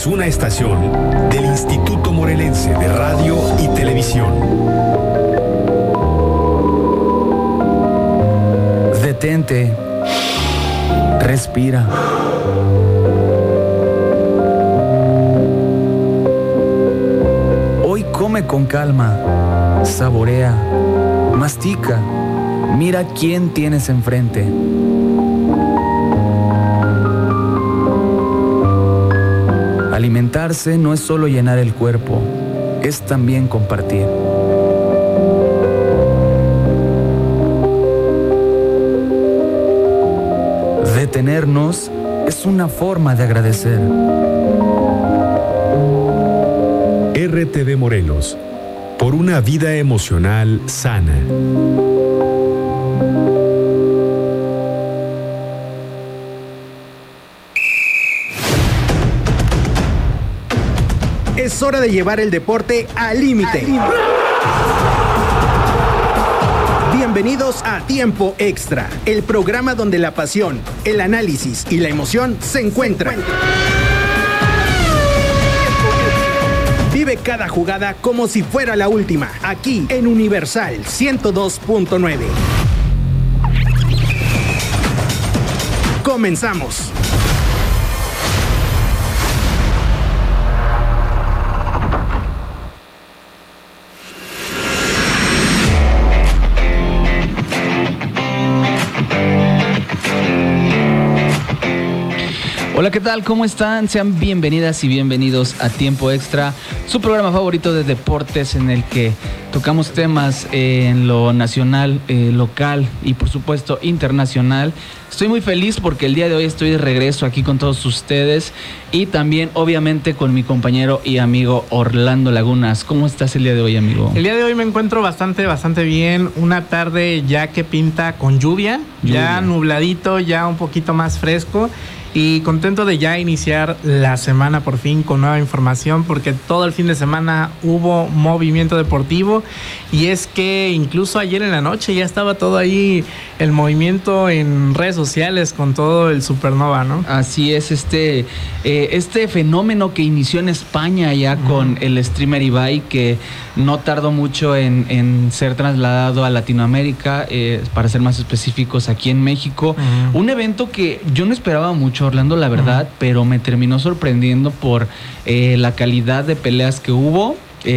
es una estación del Instituto Morelense de Radio y Televisión. Detente. Respira. Hoy come con calma. Saborea. Mastica. Mira quién tienes enfrente. Alimentarse no es solo llenar el cuerpo, es también compartir. Detenernos es una forma de agradecer. RTV Morelos, por una vida emocional sana. Es hora de llevar el deporte al límite. Bienvenidos a Tiempo Extra, el programa donde la pasión, el análisis y la emoción se encuentran. Vive cada jugada como si fuera la última, aquí en Universal 102.9. Comenzamos. Hola, ¿qué tal? ¿Cómo están? Sean bienvenidas y bienvenidos a Tiempo Extra, su programa favorito de deportes en el que tocamos temas en lo nacional, local y por supuesto internacional. Estoy muy feliz porque el día de hoy estoy de regreso aquí con todos ustedes y también obviamente con mi compañero y amigo Orlando Lagunas. ¿Cómo estás el día de hoy, amigo? El día de hoy me encuentro bastante bien. Una tarde ya que pinta con lluvia, ya nubladito, ya un poquito más fresco. Y contento de ya iniciar la semana por fin con nueva información, porque todo el fin de semana hubo movimiento deportivo. Y es que incluso ayer en la noche ya estaba todo ahí el movimiento en redes sociales con todo el Supernova, ¿no? Así es, este fenómeno que inició en España ya con el streamer Ibai, que no tardó mucho en ser trasladado a Latinoamérica, para ser más específicos aquí en México. Un evento que yo no esperaba mucho, Orlando, la verdad, pero me terminó sorprendiendo por la calidad de peleas que hubo.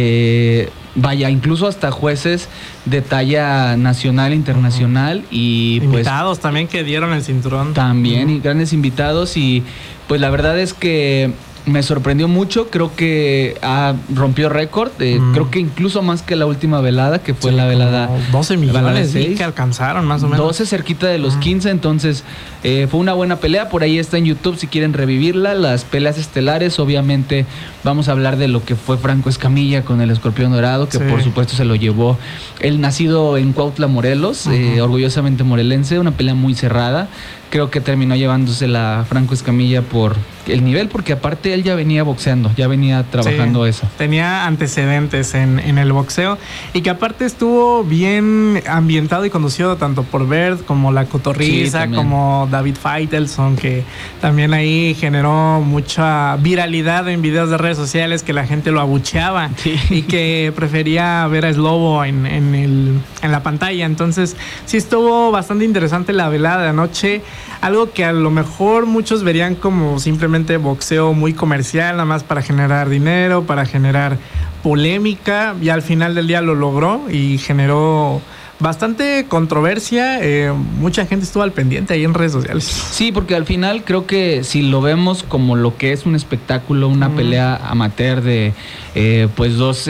Vaya, incluso hasta jueces de talla nacional e internacional y invitados pues, también que dieron el cinturón. También, y grandes invitados, y pues la verdad es que me sorprendió mucho. Creo que rompió récord, creo que incluso más que la última velada, que fue la velada 12 millones que alcanzaron más o menos. 12 cerquita de los 15, entonces fue una buena pelea. Por ahí está en YouTube si quieren revivirla, las peleas estelares. Obviamente vamos a hablar de lo que fue Franco Escamilla con el Escorpión Dorado, que por supuesto se lo llevó el nacido en Cuautla, Morelos, orgullosamente morelense. Una pelea muy cerrada. Creo que terminó llevándosela Franco Escamilla por el nivel, porque aparte él ya venía boxeando, ya venía trabajando eso. Tenía antecedentes en el boxeo, y que aparte estuvo bien ambientado y conducido tanto por Bert como La Cotorriza, como David Faitelson, que también ahí generó mucha viralidad en videos de redes sociales, que la gente lo abucheaba y que prefería ver a Slobo en la pantalla. Entonces sí estuvo bastante interesante la velada de anoche. Algo que a lo mejor muchos verían como simplemente boxeo muy comercial, nada más para generar dinero, para generar polémica, y al final del día lo logró y generó bastante controversia. Mucha gente estuvo al pendiente ahí en redes sociales. Sí, porque al final creo que si lo vemos como lo que es un espectáculo, una pelea amateur de pues dos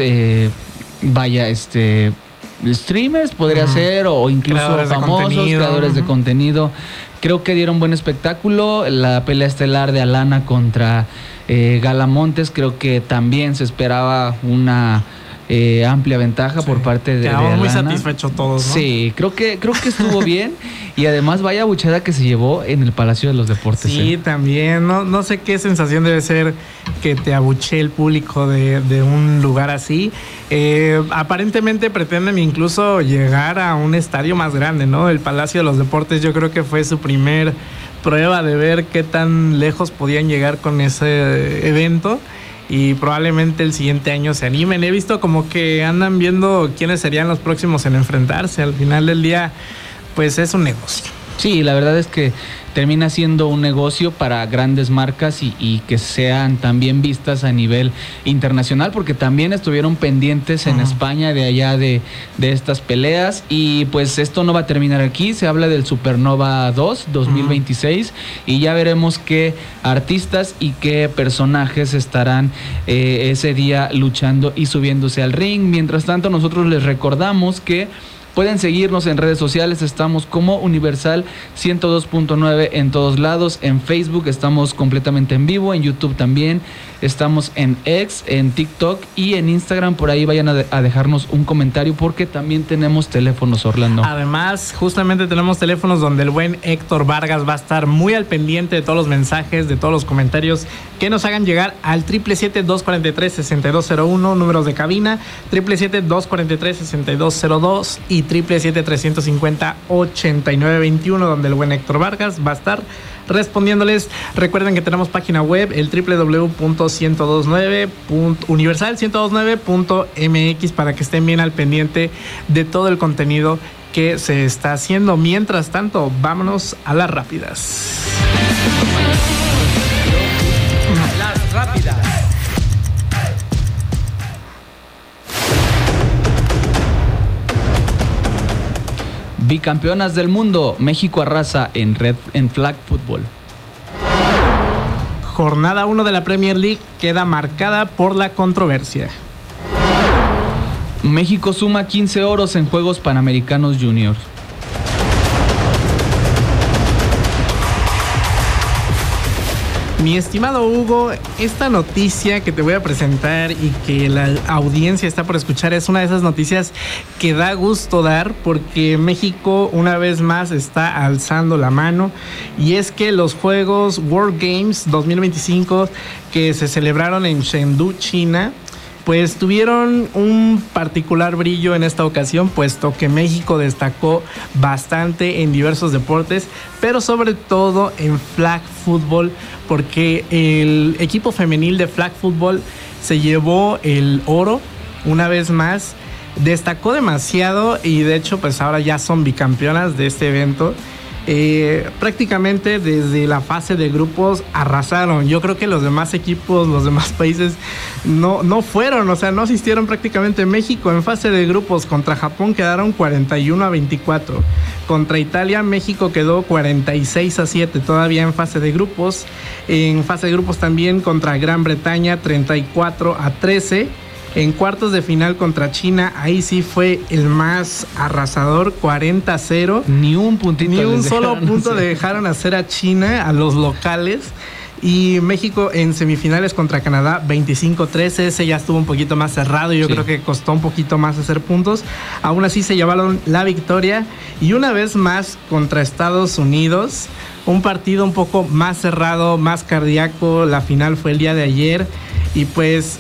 streamers podría ser, o incluso creadores famosos, creadores de contenido. Creo que dieron buen espectáculo. La pelea estelar de Alana contra Gala Montes, creo que también se esperaba una amplia ventaja por parte de Quedamos muy Alana. satisfechos todos, ¿no? Sí, creo que estuvo bien y además vaya buchada que se llevó en el Palacio de los Deportes. Sí, también. No sé qué sensación debe ser que te abuche el público de un lugar así. Aparentemente pretenden incluso llegar a un estadio más grande, ¿no? El Palacio de los Deportes yo creo que fue su primer prueba de ver qué tan lejos podían llegar con ese evento. Y probablemente el siguiente año se animen. He visto como que andan viendo quiénes serían los próximos en enfrentarse. Al final del día, pues es un negocio. Sí, la verdad es que termina siendo un negocio para grandes marcas y que sean también vistas a nivel internacional, porque también estuvieron pendientes en España de allá de estas peleas. Y pues esto no va a terminar aquí, se habla del Supernova 2 2026 y ya veremos qué artistas y qué personajes estarán ese día luchando y subiéndose al ring. Mientras tanto, nosotros les recordamos que pueden seguirnos en redes sociales, estamos como Universal 102.9 en todos lados, en Facebook estamos completamente en vivo, en YouTube también, estamos en X, en TikTok y en Instagram, por ahí vayan a dejarnos un comentario porque también tenemos teléfonos, Orlando. Además, justamente tenemos teléfonos donde el buen Héctor Vargas va a estar muy al pendiente de todos los mensajes, de todos los comentarios que nos hagan llegar al 777-243-6201, números de cabina, 777-243-6202 y 777-350-8921, donde el buen Héctor Vargas va a estar respondiéndoles. Recuerden que tenemos página web, el www.universal1029.mx, para que estén bien al pendiente de todo el contenido que se está haciendo. Mientras tanto, vámonos a las rápidas. Las rápidas. Bicampeonas del mundo, México arrasa en flag football. Jornada 1 de la Premier League queda marcada por la controversia. México suma 15 oros en Juegos Panamericanos Juniors. Mi estimado Hugo, esta noticia que te voy a presentar y que la audiencia está por escuchar es una de esas noticias que da gusto dar, porque México una vez más está alzando la mano, y es que los Juegos World Games 2025 que se celebraron en Chengdu, China, pues tuvieron un particular brillo en esta ocasión, puesto que México destacó bastante en diversos deportes, pero sobre todo en flag football, porque el equipo femenil de flag football se llevó el oro una vez más, destacó demasiado y de hecho pues ahora ya son bicampeonas de este evento. Prácticamente desde la fase de grupos arrasaron. Yo creo que los demás equipos, los demás países no fueron, o sea, no asistieron prácticamente. México en fase de grupos contra Japón quedaron 41-24. Contra Italia, México quedó 46-7 todavía en fase de grupos. En fase de grupos también contra Gran Bretaña, 34-13. En cuartos de final contra China, ahí sí fue el más arrasador, 40-0. Ni un puntito. Ni un solo punto le dejaron hacer a China, a los locales. Y México en semifinales contra Canadá, 25-13. Ese ya estuvo un poquito más cerrado y yo creo que costó un poquito más hacer puntos. Aún así se llevaron la victoria. Y una vez más contra Estados Unidos, un partido un poco más cerrado, más cardíaco. La final fue el día de ayer. Y pues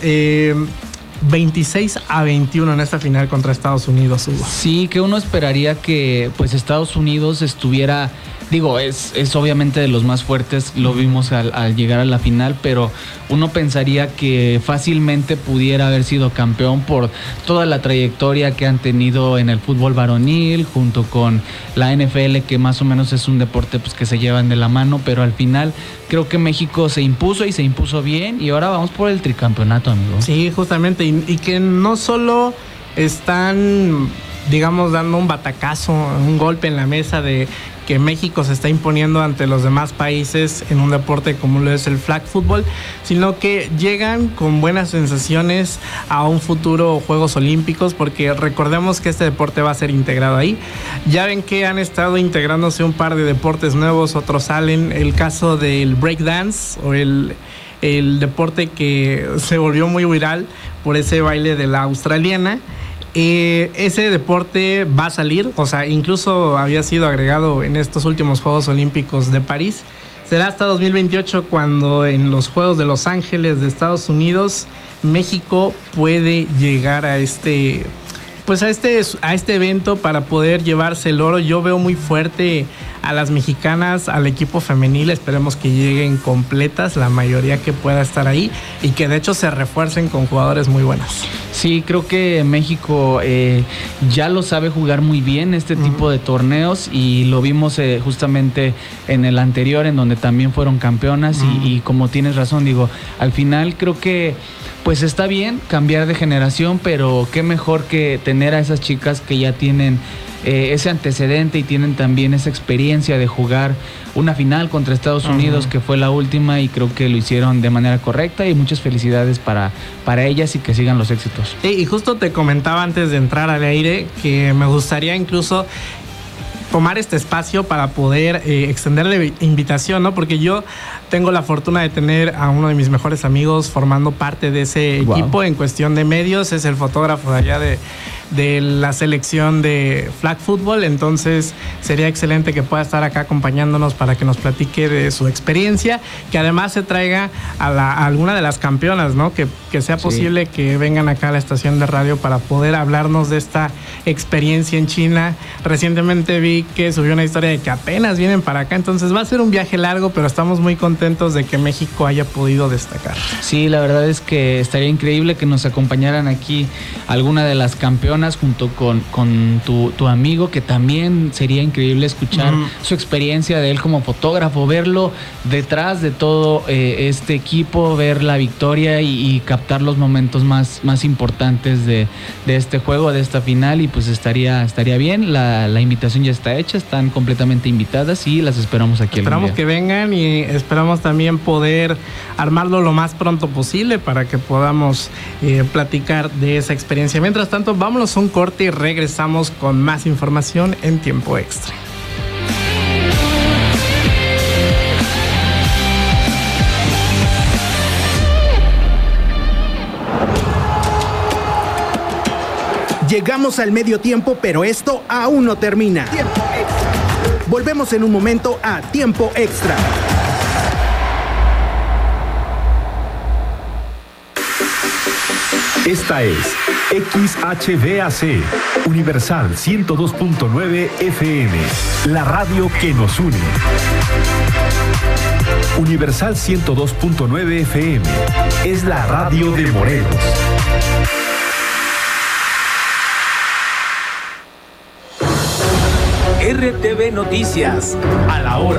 26-21 en esta final contra Estados Unidos, Hugo. Sí, que uno esperaría que pues Estados Unidos estuviera, digo, es obviamente de los más fuertes, lo vimos al llegar a la final, pero uno pensaría que fácilmente pudiera haber sido campeón por toda la trayectoria que han tenido en el fútbol varonil, junto con la NFL, que más o menos es un deporte pues que se llevan de la mano, pero al final creo que México se impuso y se impuso bien, y ahora vamos por el tricampeonato, amigo. Sí, justamente, y que no solo están, digamos, dando un batacazo, un golpe en la mesa de que México se está imponiendo ante los demás países en un deporte como lo es el flag football, sino que llegan con buenas sensaciones a un futuro Juegos Olímpicos, porque recordemos que este deporte va a ser integrado ahí. Ya ven que han estado integrándose un par de deportes nuevos, otros salen, el caso del breakdance o el el deporte que se volvió muy viral por ese baile de la australiana. Ese deporte va a salir, o sea, incluso había sido agregado en estos últimos Juegos Olímpicos de París. Será hasta 2028 cuando en los Juegos de Los Ángeles de Estados Unidos México puede llegar a este evento para poder llevarse el oro. Yo veo muy fuerte a las mexicanas, al equipo femenil. Esperemos que lleguen completas, la mayoría que pueda estar ahí, y que de hecho se refuercen con jugadores muy buenos. Sí, creo que México ya lo sabe jugar muy bien este tipo de torneos, y lo vimos justamente en el anterior, en donde también fueron campeonas, y como tienes razón, digo, al final creo que pues está bien cambiar de generación, pero qué mejor que tener a esas chicas que ya tienen ese antecedente y tienen también esa experiencia de jugar una final contra Estados Unidos, que fue la última, y creo que lo hicieron de manera correcta, y muchas felicidades para ellas y que sigan los éxitos. Y justo te comentaba antes de entrar al aire que me gustaría incluso tomar este espacio para poder extenderle invitación, ¿no? Porque yo tengo la fortuna de tener a uno de mis mejores amigos formando parte de ese equipo en cuestión de medios. Es el fotógrafo de allá de la selección de flag football, entonces sería excelente que pueda estar acá acompañándonos para que nos platique de su experiencia, que además se traiga a alguna de las campeonas, ¿no? Que sea posible que vengan acá a la estación de radio para poder hablarnos de esta experiencia en China. Recientemente vi que subió una historia de que apenas vienen para acá, entonces va a ser un viaje largo, pero estamos muy contentos de que México haya podido destacar. Sí, la verdad es que estaría increíble que nos acompañaran aquí alguna de las campeonas junto con tu amigo, que también sería increíble escuchar su experiencia de él como fotógrafo, verlo detrás de todo este equipo, ver la victoria y captar los momentos más importantes de este juego, de esta final, y pues estaría bien. La invitación ya está hecha, están completamente invitadas y las esperamos aquí. Esperamos que vengan, y esperamos también poder armarlo lo más pronto posible para que podamos platicar de esa experiencia. Mientras tanto, vámonos a un corte y regresamos con más información en Tiempo Extra. Llegamos al medio tiempo, pero esto aún no termina. Tiempo Extra. Volvemos en un momento a Tiempo Extra. Esta es XHVAC, Universal 102.9 FM, la radio que nos une. Universal 102.9 FM es la radio de Morelos. RTV Noticias, a la hora.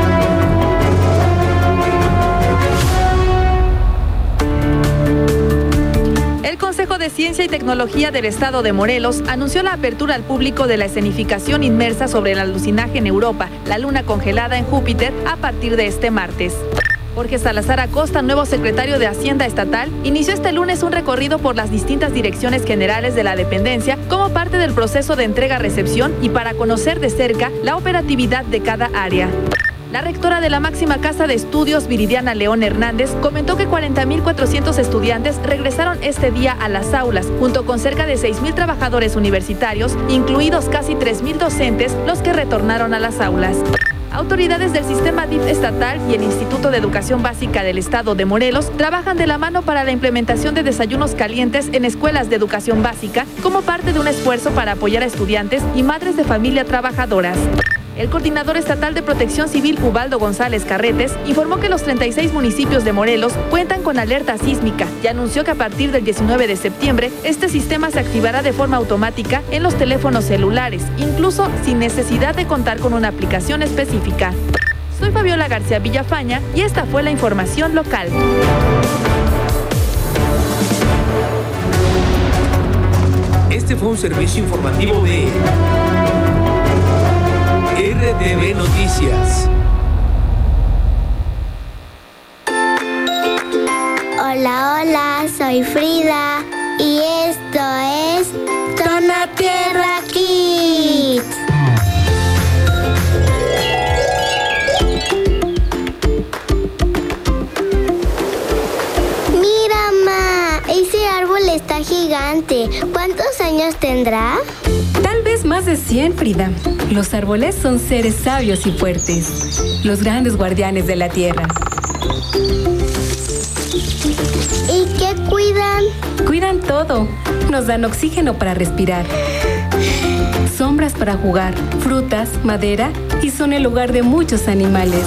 El Consejo de Ciencia y Tecnología del Estado de Morelos anunció la apertura al público de la escenificación inmersa sobre el alucinaje en Europa, la luna congelada en Júpiter, a partir de este martes. Jorge Salazar Acosta, nuevo secretario de Hacienda Estatal, inició este lunes un recorrido por las distintas direcciones generales de la dependencia como parte del proceso de entrega-recepción y para conocer de cerca la operatividad de cada área. La rectora de la máxima casa de estudios, Viridiana León Hernández, comentó que 40.400 estudiantes regresaron este día a las aulas, junto con cerca de 6.000 trabajadores universitarios, incluidos casi 3.000 docentes, los que retornaron a las aulas. Autoridades del sistema DIF estatal y el Instituto de Educación Básica del Estado de Morelos trabajan de la mano para la implementación de desayunos calientes en escuelas de educación básica como parte de un esfuerzo para apoyar a estudiantes y madres de familia trabajadoras. El coordinador estatal de Protección Civil, Ubaldo González Carretes, informó que los 36 municipios de Morelos cuentan con alerta sísmica y anunció que a partir del 19 de septiembre este sistema se activará de forma automática en los teléfonos celulares, incluso sin necesidad de contar con una aplicación específica. Soy Fabiola García Villafaña y esta fue la información local. Este fue un servicio informativo de RTV Noticias. Hola, hola, soy Frida y esto es Zona Tierra Kids. gigante. ¿Cuántos años tendrá? Tal vez más de 100, Frida. Los árboles son seres sabios y fuertes, los grandes guardianes de la tierra. ¿Y qué cuidan? Cuidan todo. Nos dan oxígeno para respirar, sombras para jugar, frutas, madera y son el hogar de muchos animales.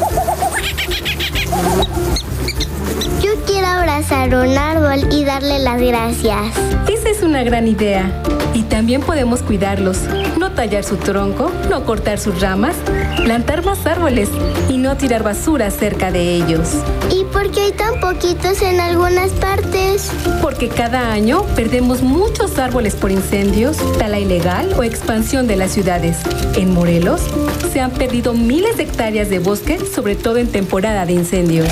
Yo quiero abrazar un árbol y darle las gracias. Esa es una gran idea. Y también podemos cuidarlos. No tallar su tronco, no cortar sus ramas, plantar más árboles y no tirar basura cerca de ellos. ¿Y por qué hay tan poquitos en algunas partes? Porque cada año perdemos muchos árboles por incendios, tala ilegal o expansión de las ciudades. En Morelos se han perdido miles de hectáreas de bosque, sobre todo en temporada de incendios.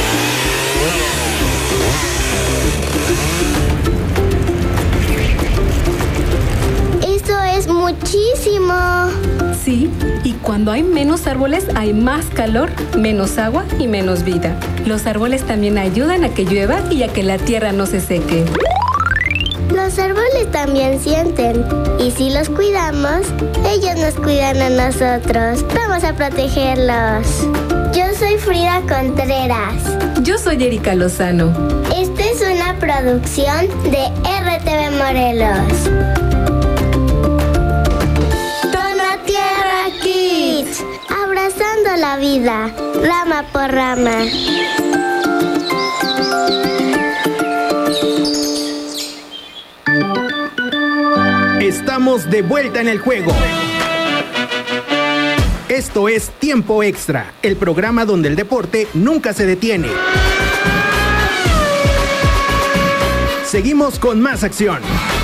Muchísimo. Sí, y cuando hay menos árboles hay más calor, menos agua y menos vida. Los árboles también ayudan a que llueva y a que la tierra no se seque. Los árboles también sienten, y si los cuidamos, ellos nos cuidan a nosotros. Vamos a protegerlos. Yo soy Frida Contreras. Yo soy Erika Lozano. Esta es una producción de RTV Morelos. Abrazando la vida, rama por rama. Estamos de vuelta en el juego. Esto es Tiempo Extra, el programa donde el deporte nunca se detiene. Seguimos con más acción.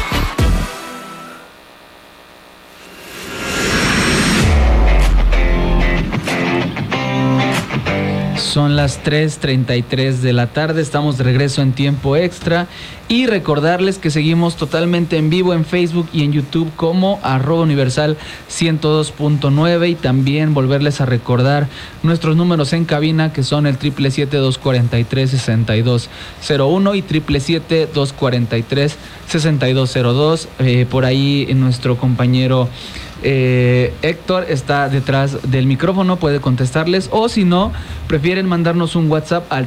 Son las 3:33 de la tarde, estamos de regreso en Tiempo Extra y recordarles que seguimos totalmente en vivo en Facebook y en YouTube como @Universal 102.9 y también volverles a recordar nuestros números en cabina que son el 777-243-6201 y 777-243-6202. Por ahí nuestro compañero Héctor está detrás del micrófono, puede contestarles, o si no, prefieren mandarnos un WhatsApp al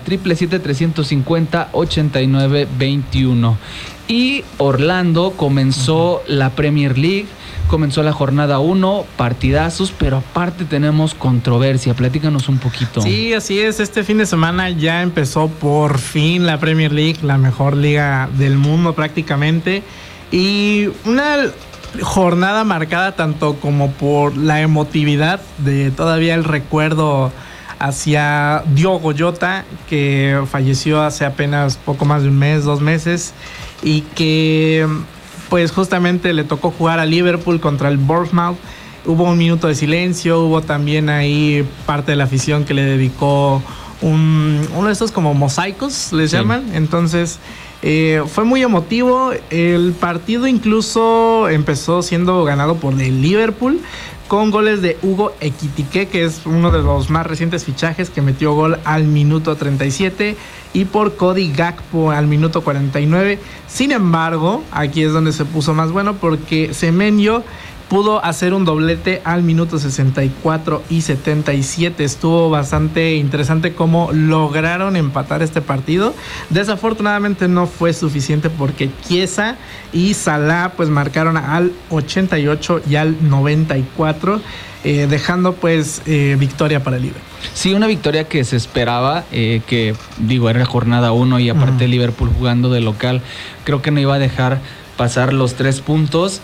777-350-8921. Y Orlando comenzó la Premier League, comenzó la jornada 1, partidazos, pero aparte tenemos controversia. Platícanos un poquito. Sí, así es. Este fin de semana ya empezó por fin la Premier League, la mejor liga del mundo prácticamente. Y una jornada marcada tanto como por la emotividad de todavía el recuerdo hacia Diogo Jota, que falleció hace apenas poco más de un mes, 2 meses, y que pues justamente le tocó jugar a Liverpool contra el Bournemouth. Hubo un minuto de silencio, hubo también ahí parte de la afición que le dedicó uno de estos como mosaicos, les llaman. Entonces fue muy emotivo. El partido incluso empezó siendo ganado por el Liverpool con goles de Hugo Ekitike, que es uno de los más recientes fichajes, que metió gol al minuto 37, y por Cody Gakpo al minuto 49. Sin embargo, aquí es donde se puso más bueno, porque Semenyo pudo hacer un doblete al minuto 64 y 77. Estuvo bastante interesante cómo lograron empatar este partido. Desafortunadamente no fue suficiente porque Chiesa y Salah pues marcaron al 88 y al 94, dejando pues victoria para el Liverpool. Sí, una victoria que se esperaba, que digo, era jornada 1 y aparte Liverpool jugando de local, creo que no iba a dejar pasar los 3 puntos.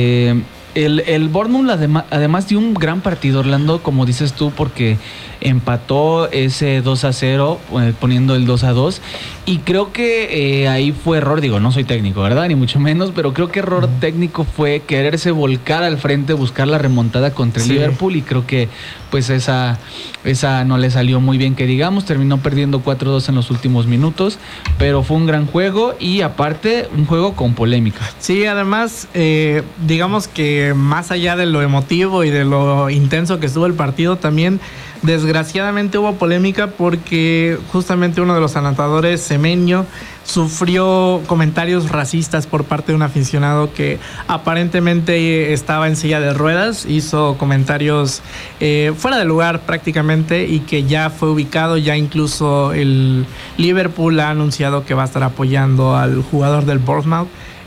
El Bournemouth además dio un gran partido, Orlando, como dices tú, porque empató ese 2-0 poniendo el 2-2, y creo que ahí fue error, digo, no soy técnico, ¿verdad? Ni mucho menos, pero creo que error técnico fue quererse volcar al frente, buscar la remontada contra el Liverpool, y creo que pues esa no le salió muy bien, que digamos, terminó perdiendo 4-2 en los últimos minutos, pero fue un gran juego y aparte un juego con polémica. Sí, además digamos que más allá de lo emotivo y de lo intenso que estuvo el partido, también Desgraciadamente hubo polémica porque justamente uno de los anotadores, Semenyo, sufrió comentarios racistas por parte de un aficionado que aparentemente estaba en silla de ruedas. Hizo comentarios fuera de lugar prácticamente y que ya fue ubicado. Ya incluso el Liverpool ha anunciado que va a estar apoyando al jugador del Bournemouth.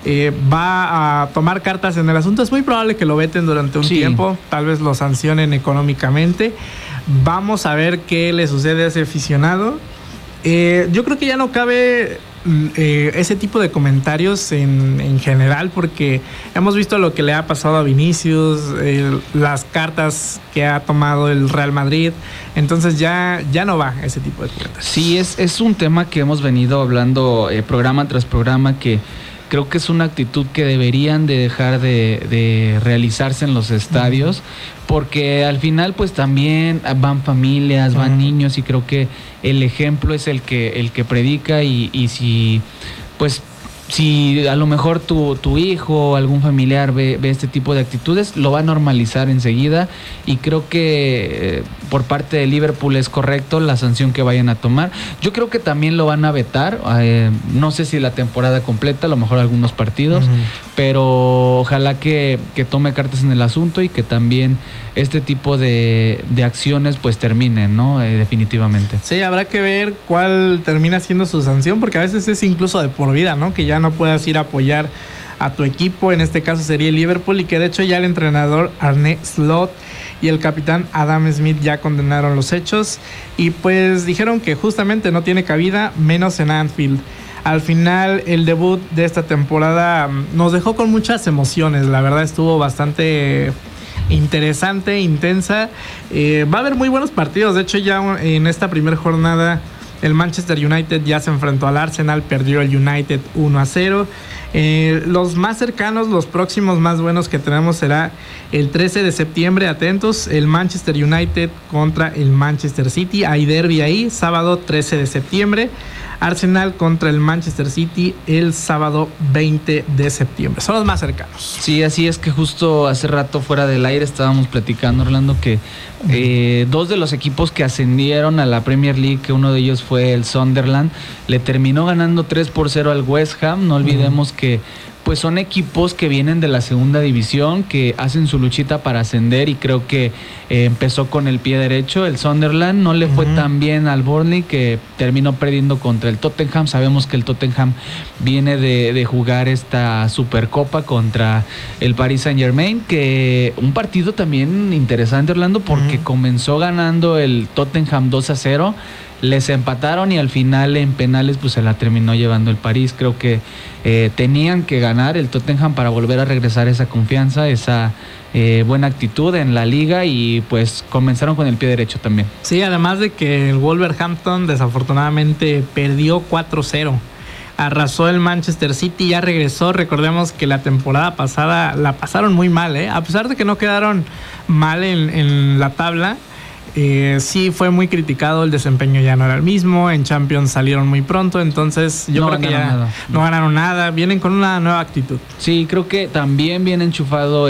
Va a tomar cartas en el asunto. Es muy probable que lo veten durante un tiempo, tal vez lo sancionen económicamente. Vamos a ver qué le sucede a ese aficionado. Yo creo que ya no cabe ese tipo de comentarios en general, porque hemos visto lo que le ha pasado a Vinicius, las cartas que ha tomado el Real Madrid. Entonces ya no va ese tipo de comentarios. Sí, es un tema que hemos venido hablando programa tras programa, que creo que es una actitud que deberían de dejar de realizarse en los estadios, porque al final pues también van familias, van niños, y creo que el ejemplo es el que predica, y si pues si a lo mejor tu hijo o algún familiar ve este tipo de actitudes, lo va a normalizar enseguida, y creo que por parte de Liverpool es correcto la sanción que vayan a tomar. Yo creo que también lo van a vetar, no sé si la temporada completa, a lo mejor algunos partidos, pero ojalá que tome cartas en el asunto y que también este tipo de acciones pues terminen, ¿no? Definitivamente. Sí, habrá que ver cuál termina siendo su sanción, porque a veces es incluso de por vida, ¿no? Que ya no puedas ir a apoyar a tu equipo, en este caso sería el Liverpool, y que de hecho ya el entrenador Arne Slot y el capitán Adam Smith ya condenaron los hechos, y pues dijeron que justamente no tiene cabida, menos en Anfield. Al final, el debut de esta temporada nos dejó con muchas emociones. La verdad estuvo bastante interesante, intensa. Va a haber muy buenos partidos. De hecho, ya en esta primera jornada el Manchester United ya se enfrentó al Arsenal, perdió el United 1-0. Los más cercanos, los próximos más buenos que tenemos será el 13 de septiembre, atentos, el Manchester United contra el Manchester City. Hay derbi ahí, sábado 13 de septiembre. Arsenal contra el Manchester City el sábado 20 de septiembre. Son los más cercanos. Sí, así es, que justo hace rato fuera del aire estábamos platicando, Orlando, que dos de los equipos que ascendieron a la Premier League, que uno de ellos fue el Sunderland, le terminó ganando 3-0 al West Ham. No olvidemos que pues son equipos que vienen de la segunda división, que hacen su luchita para ascender, y creo que empezó con el pie derecho. El Sunderland no le fue tan bien al Burnley, que terminó perdiendo contra el Tottenham. Sabemos que el Tottenham viene de jugar esta Supercopa contra el Paris Saint-Germain, que un partido también interesante, Orlando, porque comenzó ganando el Tottenham 2-0, les empataron y al final en penales pues se la terminó llevando el París. Creo que tenían que ganar el Tottenham para volver a regresar esa confianza, esa buena actitud en la liga, y pues comenzaron con el pie derecho también. Sí, además de que el Wolverhampton desafortunadamente perdió 4-0. Arrasó el Manchester City, ya regresó. Recordemos que la temporada pasada la pasaron muy mal, a pesar de que no quedaron mal en la tabla. Sí fue muy criticado, el desempeño ya no era el mismo, en Champions salieron muy pronto, entonces yo creo que ya no ganaron nada, vienen con una nueva actitud. Sí, creo que también viene enchufado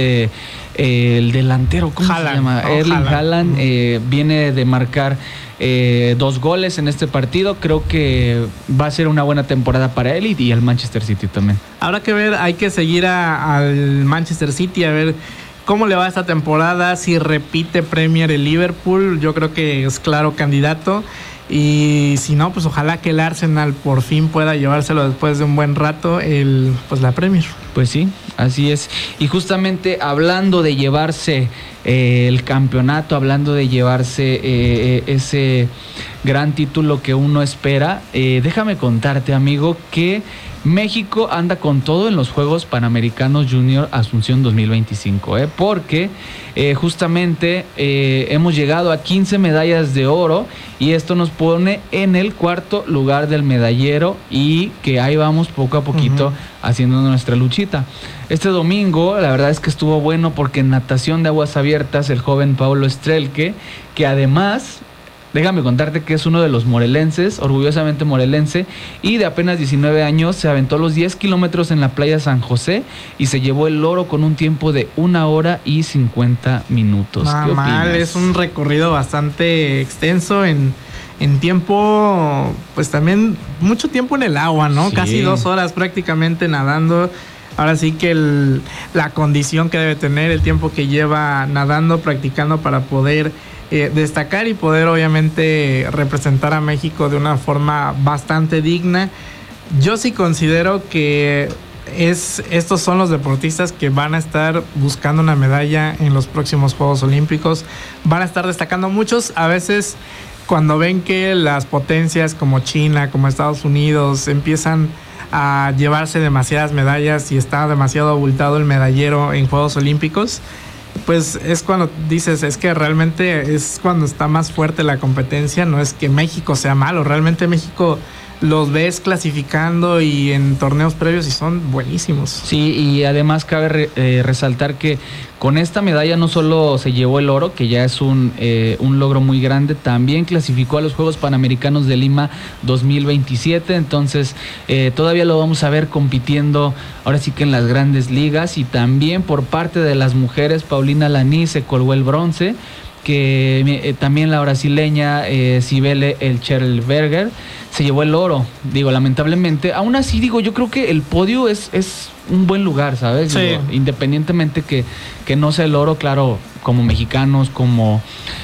el delantero, ¿cómo se llama? Erling Haaland, viene de marcar 2 goles en este partido. Creo que va a ser una buena temporada para él y el Manchester City también. Habrá que ver, hay que seguir al Manchester City a ver cómo le va esta temporada, si repite Premier el Liverpool. Yo creo que es claro candidato, y si no, pues ojalá que el Arsenal por fin pueda llevárselo después de un buen rato la Premier. Pues sí, así es. Y justamente hablando de llevarse el campeonato, hablando de llevarse ese gran título que uno espera, déjame contarte, amigo, que México anda con todo en los Juegos Panamericanos Junior Asunción 2025, porque justamente hemos llegado a 15 medallas de oro, y esto nos pone en el 4º lugar del medallero, y que ahí vamos poco a poquito haciendo nuestra luchita. Este domingo la verdad es que estuvo bueno, porque en natación de aguas abiertas el joven Paulo Strelke, que además déjame contarte que es uno de los morelenses, orgullosamente morelense, y de apenas 19 años se aventó los 10 kilómetros en la playa San José y se llevó el oro con un tiempo de 1 hora y 50 minutos. ¿Qué opinas? Es un recorrido bastante extenso en tiempo, pues también mucho tiempo en el agua, ¿no? Sí. Casi 2 horas prácticamente nadando. Ahora sí que la condición que debe tener, el tiempo que lleva nadando, practicando para poder destacar y poder obviamente representar a México de una forma bastante digna. Yo sí considero que estos son los deportistas que van a estar buscando una medalla en los próximos Juegos Olímpicos. Van a estar destacando muchos. A veces cuando ven que las potencias como China, como Estados Unidos empiezan a llevarse demasiadas medallas y está demasiado abultado el medallero en Juegos Olímpicos, pues es cuando dices, es que realmente es cuando está más fuerte la competencia. No es que México sea malo, realmente México los ves clasificando y en torneos previos y son buenísimos. Sí, y además cabe resaltar que con esta medalla no solo se llevó el oro, que ya es un logro muy grande, también clasificó a los Juegos Panamericanos de Lima 2027, entonces todavía lo vamos a ver compitiendo ahora sí que en las grandes ligas. Y también por parte de las mujeres, Paulina Laní se colgó el bronce, que también la brasileña Cibele Elcherberger se llevó el oro. Digo, lamentablemente, aún así, yo creo que el podio es un buen lugar, ¿sabes? Sí. Digo, independientemente que no sea el oro, claro, como mexicanos, como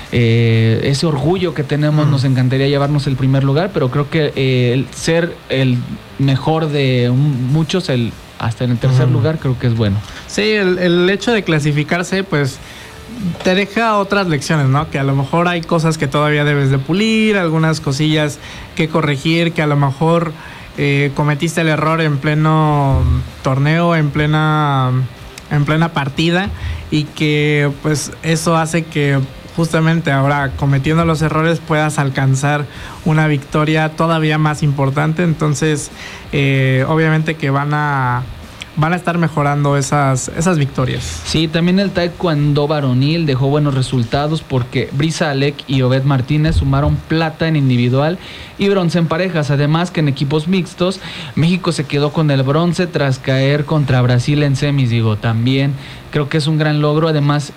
ese orgullo que tenemos, nos encantaría llevarnos el primer lugar, pero creo que el ser el mejor de muchos, hasta en el tercer lugar, creo que es bueno. Sí, el hecho de clasificarse, pues te deja otras lecciones, ¿no? Que a lo mejor hay cosas que todavía debes de pulir, algunas cosillas que corregir, que a lo mejor cometiste el error en pleno torneo, en plena partida, y que pues eso hace que justamente ahora, cometiendo los errores, puedas alcanzar una victoria todavía más importante. Entonces obviamente que van a estar mejorando esas victorias. Sí, también el taekwondo varonil dejó buenos resultados porque Brisa Alec y Obed Martínez sumaron plata en individual y bronce en parejas. Además que en equipos mixtos, México se quedó con el bronce tras caer contra Brasil en semis. También creo que es un gran logro. Además,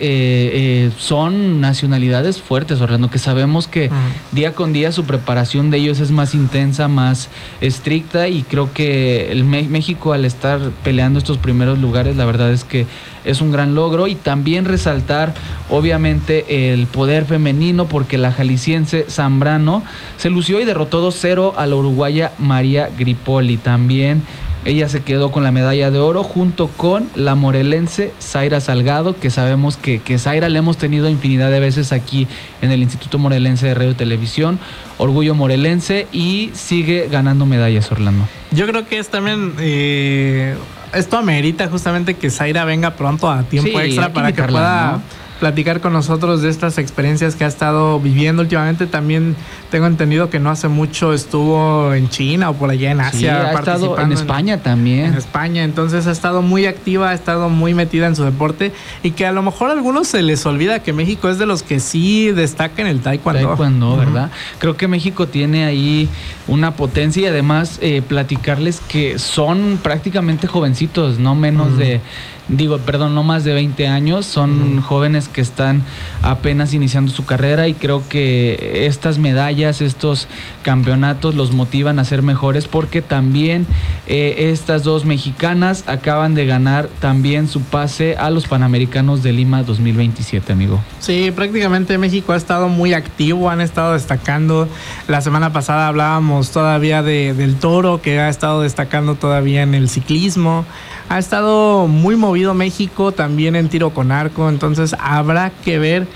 son nacionalidades fuertes, Orlando, que sabemos que día con día su preparación de ellos es más intensa, más estricta, y creo que México, al estar peleando estos primeros lugares, la verdad es que es un gran logro. Y también resaltar, obviamente, el poder femenino, porque la jalisciense Zambrano se lució y derrotó 2-0 a la uruguaya María Gripoli. También ella se quedó con la medalla de oro junto con la morelense Zaira Salgado, que sabemos que Zaira la hemos tenido infinidad de veces aquí en el Instituto Morelense de Radio y Televisión. Orgullo morelense, y sigue ganando medallas, Orlando. Yo creo que es también esto amerita justamente que Zaira venga pronto a tiempo extra para que pueda, ¿no?, platicar con nosotros de estas experiencias que ha estado viviendo últimamente. También tengo entendido que no hace mucho estuvo en China o por allá en Asia. Sí, ha estado en España también. En España, entonces ha estado muy activa, ha estado muy metida en su deporte, y que a lo mejor a algunos se les olvida que México es de los que sí destaca en el taekwondo. Taekwondo, ¿verdad? Creo que México tiene ahí una potencia, y además platicarles que son prácticamente jovencitos, no menos de... no más de 20 años, son jóvenes que están apenas iniciando su carrera, y creo que estas medallas, estos campeonatos los motivan a ser mejores, porque también estas dos mexicanas acaban de ganar también su pase a los Panamericanos de Lima 2027, amigo. Sí, prácticamente México ha estado muy activo, han estado destacando. La semana pasada hablábamos todavía del toro, que ha estado destacando todavía en el ciclismo. Ha estado muy movido México también en tiro con arco, entonces habrá que ver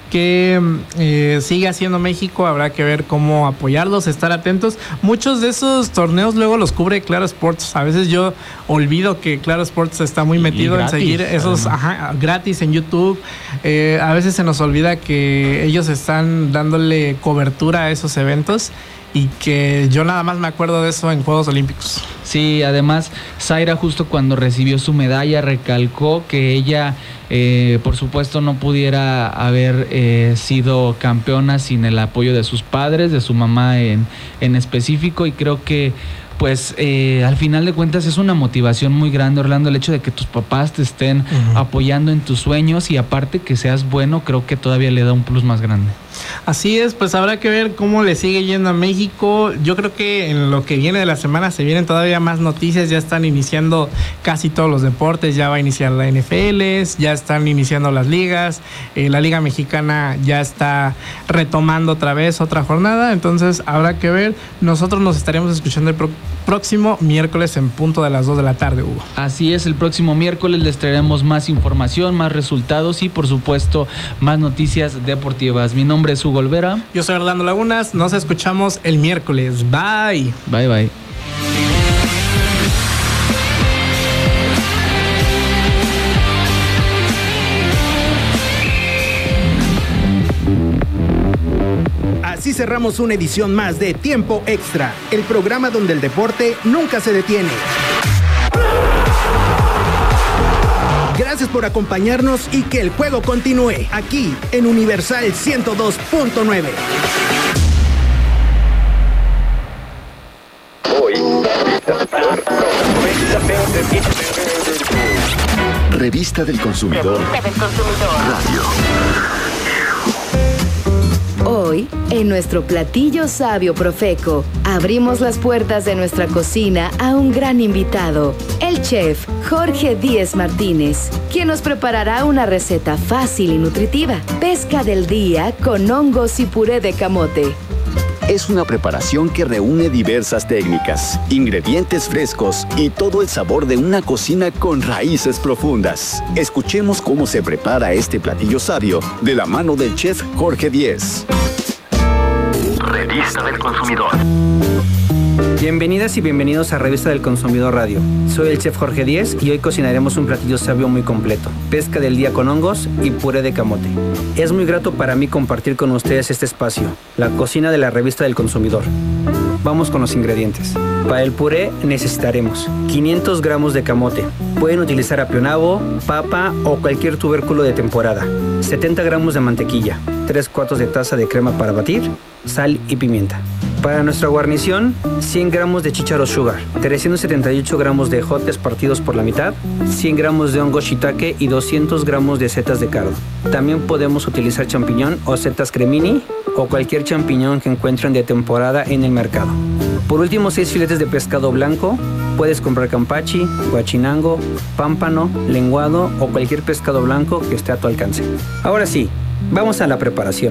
qué sigue haciendo México, habrá que ver cómo apoyarlos, estar atentos. Muchos de esos torneos luego los cubre Claro Sports. A veces yo olvido que Claro Sports está muy metido gratis, en seguir esos gratis en YouTube. A veces se nos olvida que ellos están dándole cobertura a esos eventos, y que yo nada más me acuerdo de eso en Juegos Olímpicos. Sí, Sí, además Zaira justo cuando recibió su medalla recalcó que ella por supuesto no pudiera haber sido campeona sin el apoyo de sus padres, de su mamá en específico, y creo que pues al final de cuentas es una motivación muy grande, Orlando, el hecho de que tus papás te estén apoyando en tus sueños, y aparte que seas bueno, creo que todavía le da un plus más grande. Así es, pues habrá que ver cómo le sigue yendo a México. Yo creo que en lo que viene de la semana se vienen todavía más noticias. Ya están iniciando casi todos los deportes, ya va a iniciar la NFL, ya están iniciando las ligas, la Liga Mexicana ya está retomando otra vez otra jornada, entonces habrá que ver. Nosotros nos estaremos escuchando el próximo miércoles en punto de las 2 de la tarde, Hugo. Así es, el próximo miércoles les traeremos más información, más resultados y por supuesto más noticias deportivas. Mi nombre es Hugo Olvera. Yo soy Orlando Lagunas, nos escuchamos el miércoles. Bye. Bye, bye. Así cerramos una edición más de Tiempo Extra, el programa donde el deporte nunca se detiene. Gracias por acompañarnos y que el juego continúe aquí en Universal 102.9. Revista del Consumidor. Radio. Hoy, en nuestro platillo sabio Profeco, abrimos las puertas de nuestra cocina a un gran invitado, el chef Jorge Díez Martínez, quien nos preparará una receta fácil y nutritiva: pesca del día con hongos y puré de camote. Es una preparación que reúne diversas técnicas, ingredientes frescos y todo el sabor de una cocina con raíces profundas. Escuchemos cómo se prepara este platillo sabio de la mano del chef Jorge Díez. Revista del Consumidor. Bienvenidas y bienvenidos a Revista del Consumidor Radio. Soy el chef Jorge Díez y hoy cocinaremos un platillo sabio muy completo: pesca del día con hongos y puré de camote. Es muy grato para mí compartir con ustedes este espacio, la cocina de la Revista del Consumidor. Vamos con los ingredientes. Para el puré necesitaremos 500 gramos de camote. Pueden utilizar apionabo, papa o cualquier tubérculo de temporada. 70 gramos de mantequilla, 3/4 de taza de crema para batir, sal y pimienta. Para nuestra guarnición, 100 gramos de chícharos sugar, 378 gramos de ejotes partidos por la mitad, 100 gramos de hongo shiitake y 200 gramos de setas de cardo. También podemos utilizar champiñón o setas cremini o cualquier champiñón que encuentren de temporada en el mercado. Por último, 6 filetes de pescado blanco. Puedes comprar campachi, guachinango, pámpano, lenguado o cualquier pescado blanco que esté a tu alcance. Ahora sí, vamos a la preparación.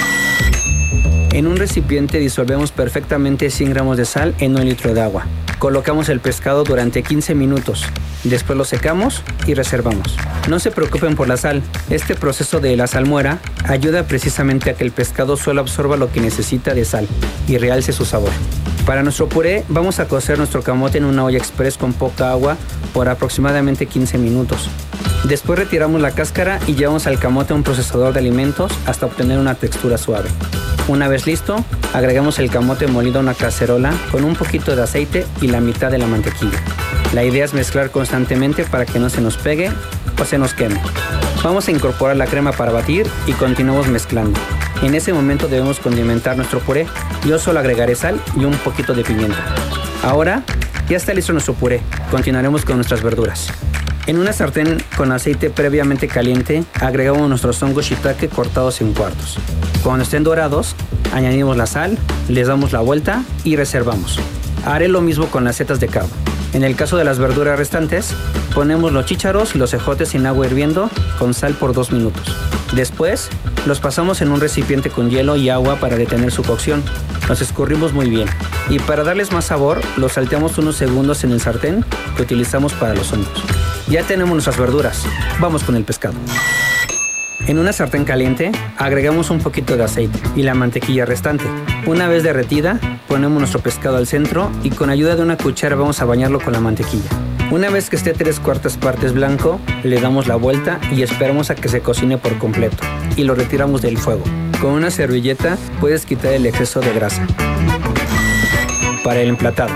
En un recipiente disolvemos perfectamente 100 gramos de sal en 1 litro de agua. Colocamos el pescado durante 15 minutos. Después lo secamos y reservamos. No se preocupen por la sal. Este proceso de la salmuera ayuda precisamente a que el pescado solo absorba lo que necesita de sal y realce su sabor. Para nuestro puré vamos a cocer nuestro camote en una olla express con poca agua por aproximadamente 15 minutos. Después retiramos la cáscara y llevamos al camote a un procesador de alimentos hasta obtener una textura suave. Una vez listo, agregamos el camote molido a una cacerola con un poquito de aceite y la mitad de la mantequilla. La idea es mezclar constantemente para que no se nos pegue o se nos queme. Vamos a incorporar la crema para batir y continuamos mezclando. En ese momento debemos condimentar nuestro puré. Yo solo agregaré sal y un poquito de pimienta. Ahora ya está listo nuestro puré. Continuaremos con nuestras verduras. En una sartén con aceite previamente caliente, agregamos nuestros hongos shiitake cortados en cuartos. Cuando estén dorados, añadimos la sal, les damos la vuelta y reservamos. Haré lo mismo con las setas de cardo. En el caso de las verduras restantes, ponemos los chícharos y los ejotes en agua hirviendo con sal por 2 minutos. Después, los pasamos en un recipiente con hielo y agua para detener su cocción. Los escurrimos muy bien. Y para darles más sabor, los salteamos unos segundos en el sartén que utilizamos para los hongos. Ya tenemos nuestras verduras. Vamos con el pescado. En una sartén caliente, agregamos un poquito de aceite y la mantequilla restante. Una vez derretida, ponemos nuestro pescado al centro y con ayuda de una cuchara vamos a bañarlo con la mantequilla. Una vez que esté 3/4 partes blanco, le damos la vuelta y esperamos a que se cocine por completo y lo retiramos del fuego. Con una servilleta puedes quitar el exceso de grasa. Para el emplatado,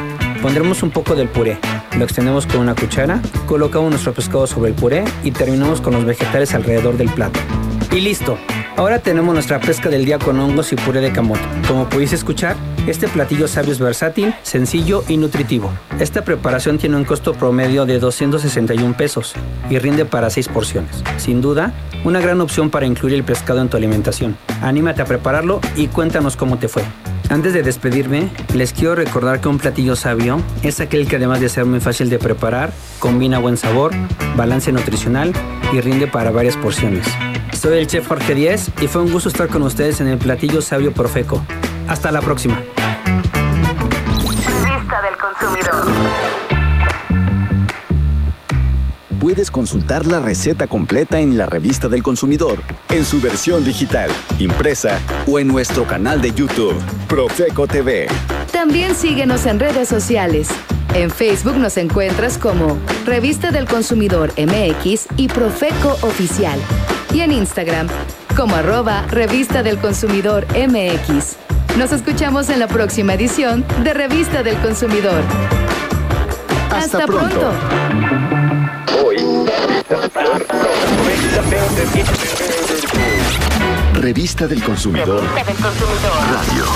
Pondremos un poco del puré, lo extendemos con una cuchara, colocamos nuestro pescado sobre el puré y terminamos con los vegetales alrededor del plato. Y listo. Ahora tenemos nuestra pesca del día con hongos y puré de camote. Como pudiste escuchar, este platillo sabio es versátil, sencillo y nutritivo. Esta preparación tiene un costo promedio de 261 pesos y rinde para 6 porciones. Sin duda, una gran opción para incluir el pescado en tu alimentación. Anímate a prepararlo y cuéntanos cómo te fue. Antes de despedirme, les quiero recordar que un platillo sabio es aquel que además de ser muy fácil de preparar, combina buen sabor, balance nutricional y rinde para varias porciones. Soy el chef Jorge Díez y fue un gusto estar con ustedes en el platillo sabio Profeco. Hasta la próxima. Revista del Consumidor. Puedes consultar la receta completa en la Revista del Consumidor, en su versión digital, impresa o en nuestro canal de YouTube, Profeco TV. También síguenos en redes sociales. En Facebook nos encuentras como Revista del Consumidor MX y Profeco Oficial. Y en Instagram como @Revista del Consumidor MX. Nos escuchamos en la próxima edición de Revista del Consumidor. Hasta pronto. Hoy, Revista del Consumidor Radio.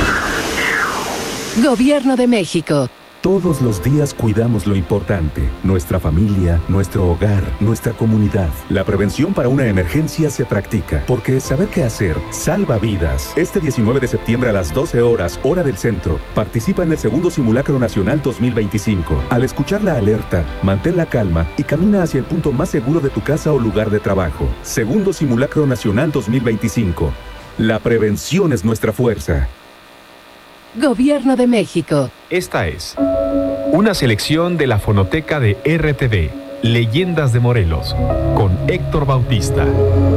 Gobierno de México. Todos los días cuidamos lo importante, nuestra familia, nuestro hogar, nuestra comunidad. La prevención para una emergencia se practica, porque saber qué hacer salva vidas. Este 19 de septiembre a las 12 horas, hora del centro, participa en el segundo Simulacro Nacional 2025. Al escuchar la alerta, mantén la calma y camina hacia el punto más seguro de tu casa o lugar de trabajo. Segundo Simulacro Nacional 2025. La prevención es nuestra fuerza. Gobierno de México. Esta es una selección de la fonoteca de RTV, Leyendas de Morelos, con Héctor Bautista.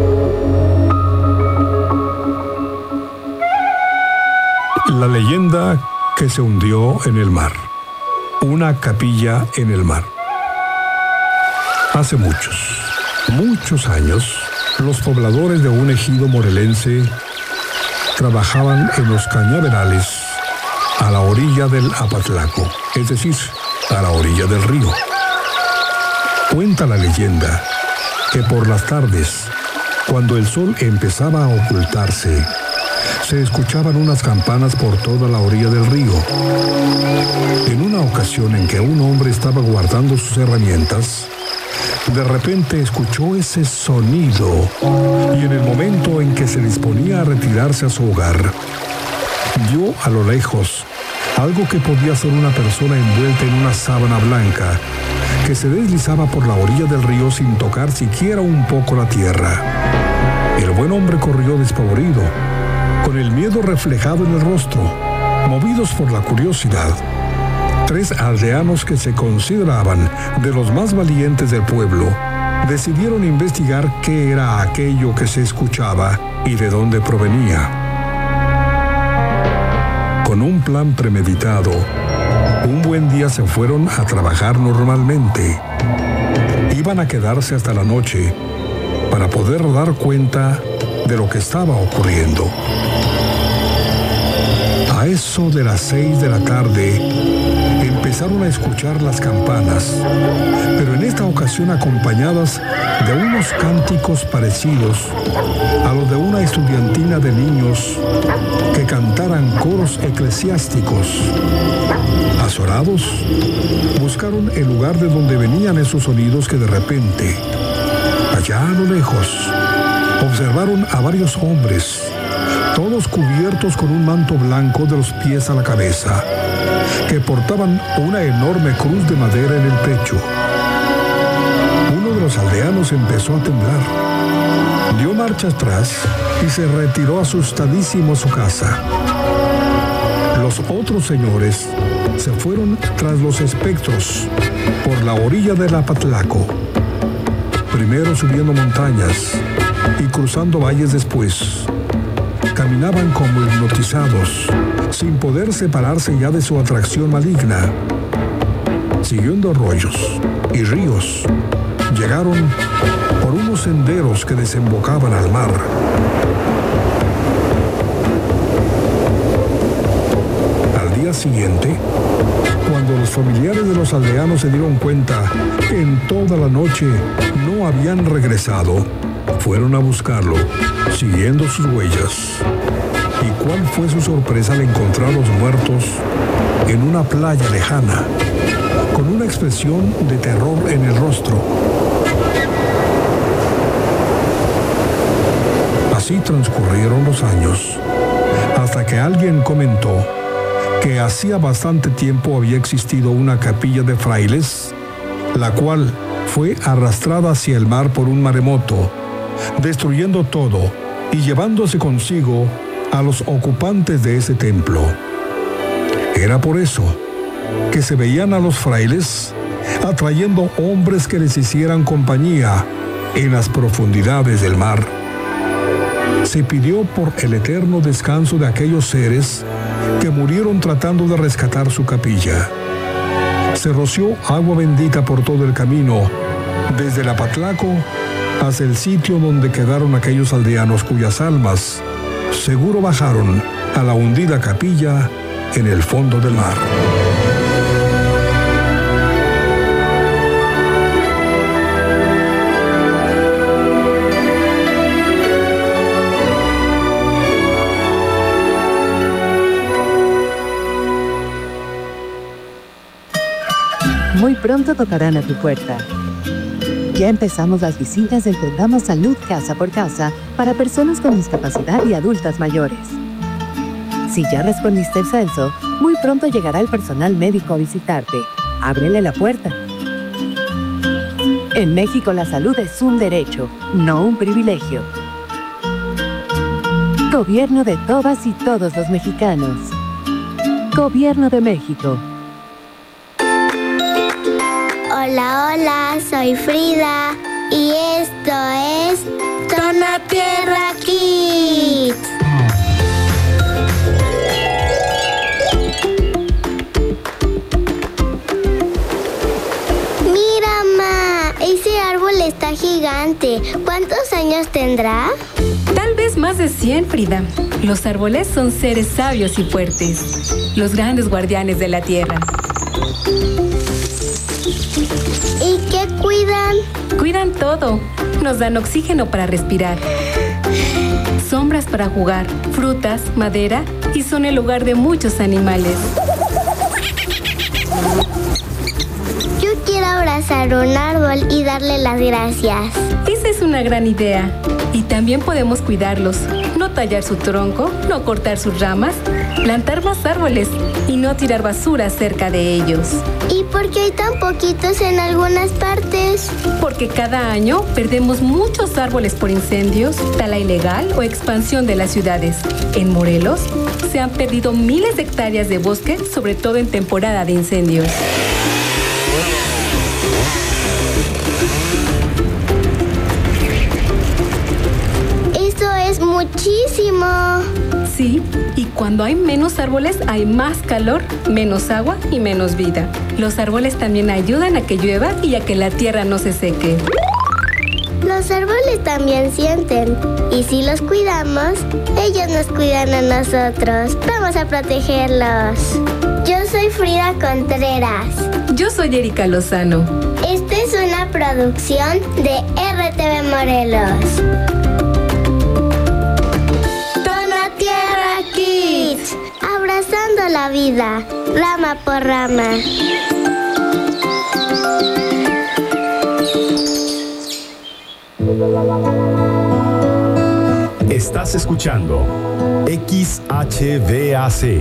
La leyenda que se hundió en el mar. Una capilla en el mar. Hace muchos años, los pobladores de un ejido morelense trabajaban en los cañaverales a la orilla del Apatlaco, es decir, a la orilla del río. Cuenta la leyenda que por las tardes, cuando el sol empezaba a ocultarse, se escuchaban unas campanas por toda la orilla del río. En una ocasión en que un hombre estaba guardando sus herramientas, de repente escuchó ese sonido y en el momento en que se disponía a retirarse a su hogar, vio a lo lejos algo que podía ser una persona envuelta en una sábana blanca que se deslizaba por la orilla del río sin tocar siquiera un poco la tierra. El buen hombre corrió despavorido, con el miedo reflejado en el rostro, movidos por la curiosidad. 3 aldeanos que se consideraban de los más valientes del pueblo decidieron investigar qué era aquello que se escuchaba y de dónde provenía. Con un plan premeditado, un buen día se fueron a trabajar normalmente. Iban a quedarse hasta la noche para poder dar cuenta de lo que estaba ocurriendo. A eso de las 6 de la tarde, empezaron a escuchar las campanas, pero en esta ocasión acompañadas de unos cánticos parecidos a los de una estudiantina de niños que cantaran coros eclesiásticos. Azorados, buscaron el lugar de donde venían esos sonidos que de repente, allá a lo lejos, observaron a varios hombres, todos cubiertos con un manto blanco de los pies a la cabeza, que portaban una enorme cruz de madera en el pecho. Uno de los aldeanos empezó a temblar, dio marcha atrás y se retiró asustadísimo a su casa. Los otros señores se fueron tras los espectros por la orilla del Apatlaco, primero subiendo montañas y cruzando valles después. Caminaban como hipnotizados, sin poder separarse ya de su atracción maligna. Siguiendo arroyos y ríos, llegaron por unos senderos que desembocaban al mar. Al día siguiente, Cuando los familiares de los aldeanos se dieron cuenta que en toda la noche no habían regresado, fueron a buscarlo, siguiendo sus huellas. ¿Y cuál fue su sorpresa al encontrarlos muertos en una playa lejana, con una expresión de terror en el rostro? Así transcurrieron los años, hasta que alguien comentó que hacía bastante tiempo había existido una capilla de frailes, la cual fue arrastrada hacia el mar por un maremoto, destruyendo todo y llevándose consigo a los ocupantes de ese templo. Era por eso que se veían a los frailes atrayendo hombres que les hicieran compañía en las profundidades del mar. Se pidió por el eterno descanso de aquellos seres que murieron tratando de rescatar su capilla. Se roció agua bendita por todo el camino, desde el Apatlaco hasta el sitio donde quedaron aquellos aldeanos cuyas almas seguro bajaron a la hundida capilla en el fondo del mar. Muy pronto tocarán a tu puerta. Ya empezamos las visitas del programa Salud Casa por Casa para personas con discapacidad y adultas mayores. Si ya respondiste el censo, muy pronto llegará el personal médico a visitarte. Ábrele la puerta. En México la salud es un derecho, no un privilegio. Gobierno de todas y todos los mexicanos. Gobierno de México. Hola, hola, soy Frida y esto es Tonatierra Kids. Mira, Ma, ese árbol está gigante. ¿Cuántos años tendrá? Tal vez más de 100, Frida. Los árboles son seres sabios y fuertes, los grandes guardianes de la tierra. ¿Y qué cuidan? Cuidan todo. Nos dan oxígeno para respirar, sombras para jugar, frutas, madera y son el hogar de muchos animales. Yo quiero abrazar un árbol y darle las gracias. Esa es una gran idea. Y también podemos cuidarlos. No tallar su tronco, no cortar sus ramas, plantar más árboles y no tirar basura cerca de ellos. ¿Y por qué hay tan poquitos en algunas partes? Porque cada año perdemos muchos árboles por incendios, tala ilegal o expansión de las ciudades. En Morelos se han perdido miles de hectáreas de bosque, sobre todo en temporada de incendios. Eso es muchísimo. Sí, y cuando hay menos árboles hay más calor, menos agua y menos vida. Los árboles también ayudan a que llueva y a que la tierra no se seque. Los árboles también sienten, y si los cuidamos, ellos nos cuidan a nosotros. Vamos a protegerlos. Yo soy Frida Contreras. Yo soy Erika Lozano. Esta es una producción de RTV Morelos. Tonatierra Kids, abrazando la vida, rama por rama. Estás escuchando XHVAC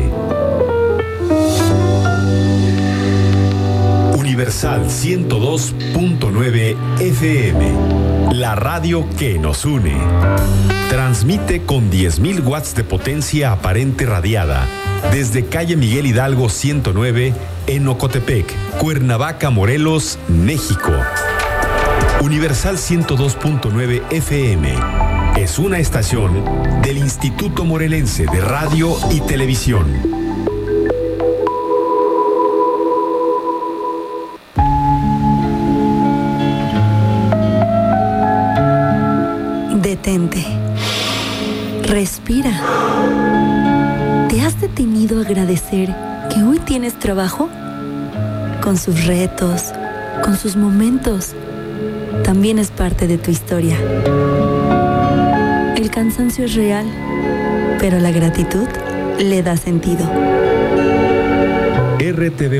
Universal 102.9 FM, la radio que nos une. Transmite con 10.000 watts de potencia aparente radiada desde calle Miguel Hidalgo 109 en Ocotepec, Cuernavaca, Morelos, México. Universal 102.9 FM es una estación del Instituto Morelense de Radio y Televisión. Detente. Respira. ¿Te has detenido a agradecer que hoy tienes trabajo, con sus retos, con sus momentos, también es parte de tu historia. El cansancio es real, pero la gratitud le da sentido. RTV